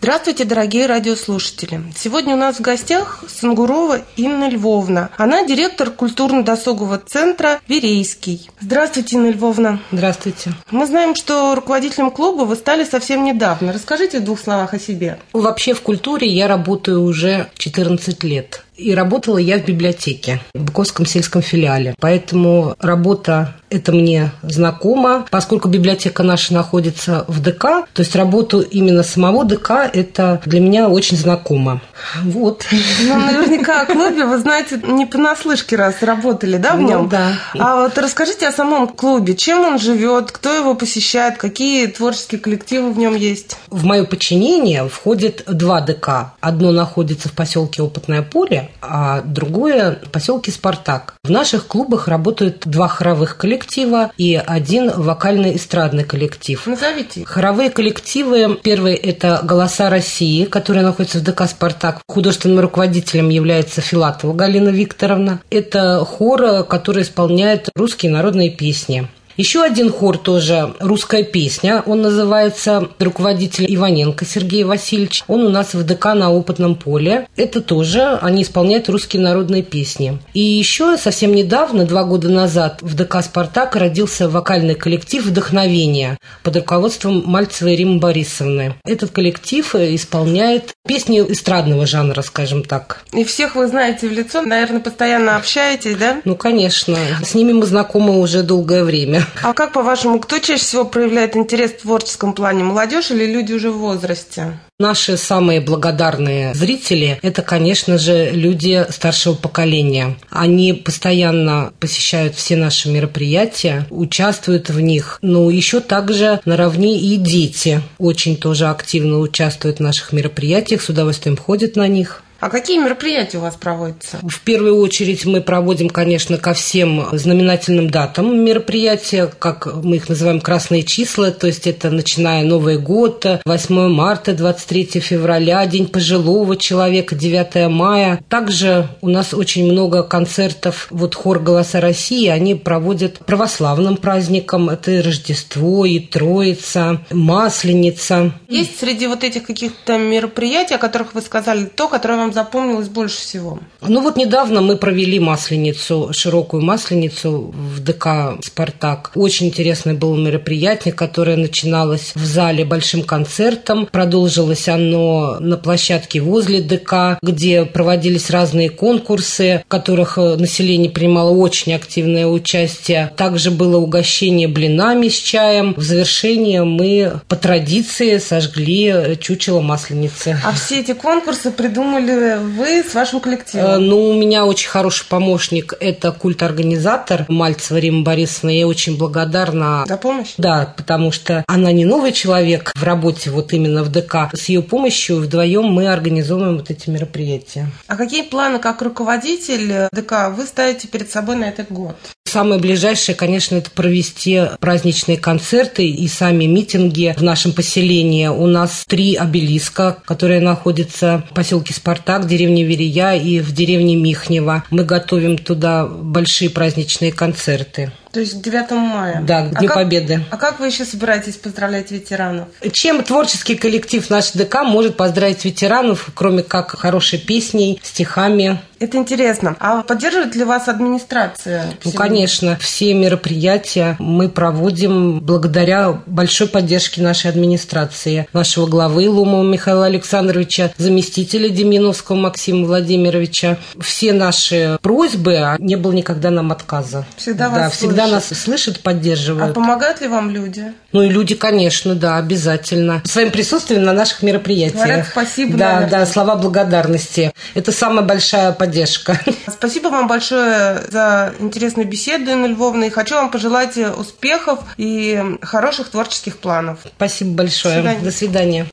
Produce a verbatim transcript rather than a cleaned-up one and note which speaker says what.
Speaker 1: Здравствуйте, дорогие радиослушатели. Сегодня у нас в гостях Сангурова Инна Львовна. Она директор культурно-досугового центра «Верейский». Здравствуйте, Инна Львовна.
Speaker 2: Здравствуйте.
Speaker 1: Мы знаем, что руководителем клуба вы стали совсем недавно. Расскажите в двух словах о себе.
Speaker 2: Вообще в культуре я работаю уже четырнадцать лет. И работала я в библиотеке, в Быковском сельском филиале. Поэтому работа эта мне знакома. Поскольку библиотека наша находится в ДК, то есть работу именно самого ДК, это для меня очень знакомо. Вот.
Speaker 1: Ну, наверняка о клубе вы знаете не понаслышке, раз работали, да, в нем?
Speaker 2: Ну, да.
Speaker 1: А вот расскажите о самом клубе. Чем он живет, кто его посещает, какие творческие коллективы в нем есть?
Speaker 2: В мое подчинение входит два ДК. Одно находится в поселке Опытное поле, а другое в поселке Спартак. В наших клубах работают два хоровых коллектива и один вокально-эстрадный коллектив.
Speaker 1: Назовите.
Speaker 2: Хоровые коллективы. Первый – это «Голоса России», который находится в ДК «Спартак». Художественным руководителем является Филатова Галина Викторовна. Это хор, который исполняет русские народные песни. Еще один хор тоже «Русская песня», он называется, руководитель Иваненко Сергей Васильевич. Он у нас в ДК на Опытном поле. Это тоже, они исполняют русские народные песни. И еще совсем недавно, два года назад, в ДК «Спартак» родился вокальный коллектив «Вдохновение» под руководством Мальцевой Риммы Борисовны. Этот коллектив исполняет песни эстрадного жанра, скажем так.
Speaker 1: И всех вы знаете в лицо, наверное, постоянно общаетесь, да?
Speaker 2: Ну, конечно. С ними мы знакомы уже долгое время.
Speaker 1: А как, по-вашему, кто чаще всего проявляет интерес в творческом плане? Молодежь или люди уже в возрасте?
Speaker 2: Наши самые благодарные зрители – это, конечно же, люди старшего поколения. Они постоянно посещают все наши мероприятия, участвуют в них. Но еще также наравне и дети очень тоже активно участвуют в наших мероприятиях, с удовольствием ходят на них.
Speaker 1: А какие мероприятия у вас проводятся?
Speaker 2: В первую очередь мы проводим, конечно, ко всем знаменательным датам мероприятия, как мы их называем «красные числа», то есть это начиная Новый год, восьмое марта, двадцать третьего февраля, День пожилого человека, девятое мая. Также у нас очень много концертов. Вот хор «Голоса России» они проводят православным праздникам. Это и Рождество, и Троица, Масленица.
Speaker 1: Есть среди вот этих каких-то мероприятий, о которых вы сказали, то, которое вам запомнилось больше всего?
Speaker 2: Ну вот недавно мы провели масленицу, широкую масленицу в ДК «Спартак». Очень интересное было мероприятие, которое начиналось в зале большим концертом. Продолжилось оно на площадке возле ДК, где проводились разные конкурсы, в которых население принимало очень активное участие. Также было угощение блинами с чаем. В завершение мы по традиции сожгли чучело масленицы.
Speaker 1: А все эти конкурсы придумали вы с вашим коллективом?
Speaker 2: Ну, у меня очень хороший помощник. Это культорганизатор Мальцева Римма Борисовна. Я очень благодарна.
Speaker 1: За помощь?
Speaker 2: Да, потому что она не новый человек в работе вот именно в ДК. С ее помощью вдвоем мы организовываем вот эти мероприятия.
Speaker 1: А какие планы как руководитель ДК вы ставите перед собой на этот год?
Speaker 2: Самое ближайшее, конечно, это провести праздничные концерты и сами митинги в нашем поселении. У нас три обелиска, которые находятся в поселке Спартак, в деревне Верея и в деревне Михнево. Мы готовим туда большие праздничные концерты.
Speaker 1: То есть к девятому мая?
Speaker 2: Да, к Дню
Speaker 1: а
Speaker 2: Победы.
Speaker 1: Как, а как вы еще собираетесь поздравлять ветеранов?
Speaker 2: Чем творческий коллектив наш ДК может поздравить ветеранов, кроме как хорошей песней, стихами?
Speaker 1: Это интересно. А поддерживает ли вас администрация?
Speaker 2: Ну, конечно. Все мероприятия мы проводим благодаря большой поддержке нашей администрации, нашего главы Ломова Михаила Александровича, заместителя Демьяновского Максима Владимировича. Все наши просьбы, не было никогда нам отказа.
Speaker 1: Всегда
Speaker 2: да,
Speaker 1: вас
Speaker 2: всегда
Speaker 1: слышат.
Speaker 2: нас слышат, поддерживают.
Speaker 1: А помогают ли вам люди?
Speaker 2: Ну и люди, конечно, да, обязательно. Своим присутствием на наших мероприятиях.
Speaker 1: Говорят спасибо,
Speaker 2: Да,
Speaker 1: наверное.
Speaker 2: да, слова благодарности. Это самая большая поддержка.
Speaker 1: Спасибо вам большое за интересную беседу, Инна Львовна, и хочу вам пожелать успехов и хороших творческих планов.
Speaker 2: Спасибо большое.
Speaker 1: До свидания.
Speaker 2: До свидания.